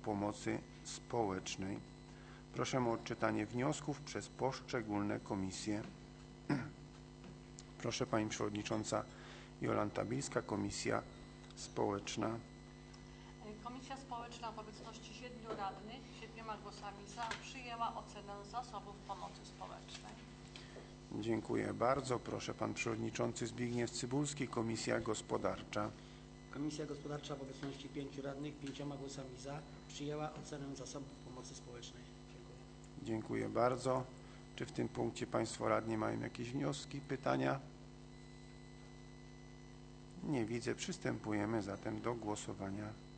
pomocy społecznej. Proszę o odczytanie wniosków przez poszczególne komisje. Proszę Pani Przewodnicząca Jolanta Bilska, Komisja Społeczna. Komisja Społeczna w obecności 7 radnych 7 głosami za przyjęła ocenę zasobów pomocy społecznej. Dziękuję bardzo. Proszę Pan Przewodniczący Zbigniew Cybulski, Komisja Gospodarcza. Komisja Gospodarcza w obecności 5 radnych 5 głosami za przyjęła ocenę zasobów pomocy społecznej. Dziękuję. Dziękuję bardzo. Czy w tym punkcie Państwo radni mają jakieś wnioski, pytania? Nie widzę. Przystępujemy zatem do głosowania